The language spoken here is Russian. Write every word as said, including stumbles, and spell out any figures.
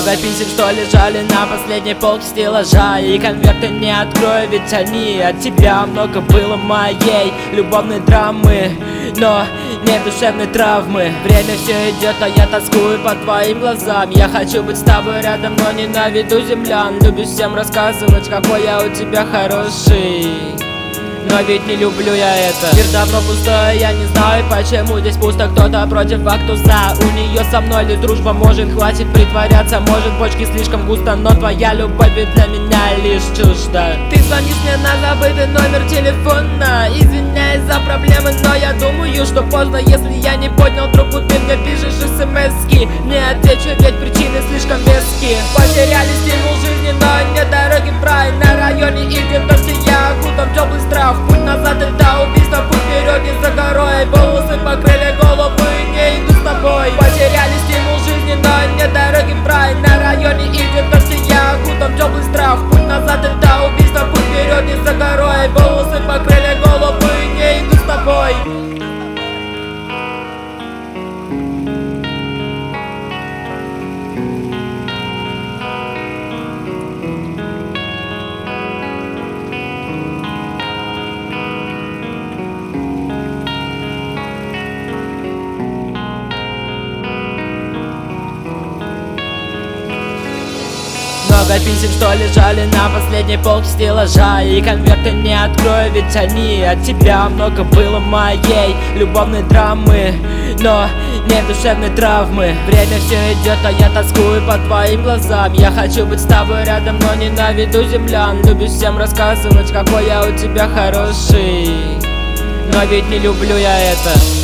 Много писем, что лежали на последней полке стеллажа, и конверты не открою, ведь они от тебя. Много было моей любовной драмы, но не душевной травмы. Время все идет, а я тоскую по твоим глазам. Я хочу быть с тобой рядом, но ненавиду землян. Любишь всем рассказывать, какой я у тебя хороший, но ведь не люблю я это. Мир давно пустой, я не знаю, почему здесь пусто. Кто-то против, а кто за. У нее со мной лишь дружба, может, хватит притворяться. Может, бочки слишком густо, но твоя любовь ведь для меня лишь чужда. Ты звонишь мне на забытый номер телефона, извиняюсь за проблемы, но я думаю, что поздно. Если я не поднял трубку, ты мне пишешь смс-ки. Не отвечу, ведь причины слишком веские. Потеряли стимул жизни, но нет дороги в рай. На районе идет дождь, и я окутан в теплый страх. Путь назад это убийство, путь вперед не за горой. Волосы покрыли голову и не иду с тобой. Потеряли стимул жизни, но нет дороги в рай. На районе идет дождь, и я окутан в теплый страх. Путь назад это убийство, путь вперед не за горой. Волосы покрыли голову и не иду с тобой. Много писем, что лежали на последней полке стеллажа, и конверты не открою, ведь они от тебя. Много было моей любовной драмы, но не душевной травмы. Время все идет, а я тоскую по твоим глазам. Я хочу быть с тобой рядом, но ненавиду землян. Любишь всем рассказывать, какой я у тебя хороший, но ведь не люблю я это.